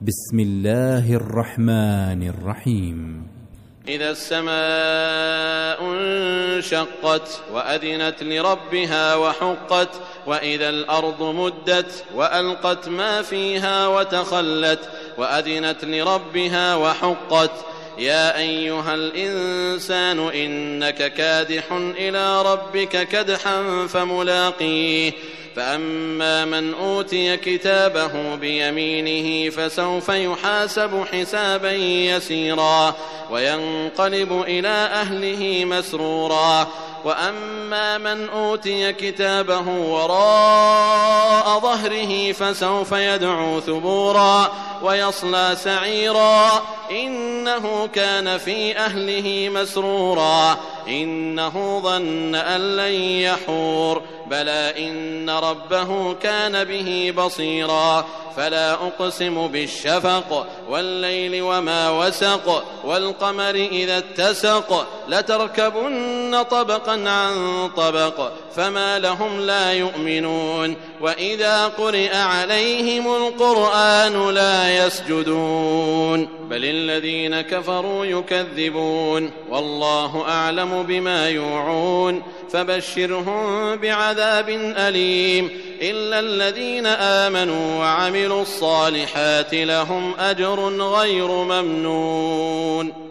بسم الله الرحمن الرحيم. إذا السماء انشقت وأذنت لربها وحقت وإذا الأرض مدت وألقت ما فيها وتخلت وأذنت لربها وحقت يا أيها الإنسان إنك كادح إلى ربك كدحا فملاقيه فأما من أوتي كتابه بيمينه فسوف يحاسب حسابا يسيرا وينقلب إلى أهله مسرورا وأما من أوتي كتابه وراء ظهره فسوف يدعو ثبورا ويصلى سعيرا إنه كان في أهله مسرورا إنه ظن أن لن يحور بلى إن ربه كان به بصيرا فلا أقسم بالشفق والليل وما وسق والقمر إذا اتسق لتركبن طبقا عن طبق فما لهم لا يؤمنون وإذا قرئ عليهم القرآن لا يسجدون بل الذين كفروا يكذبون والله أعلم بما يوعون فبشرهم بعذاب أليم إلا الذين آمنوا وعملوا الصالحات لهم أجر غير ممنون.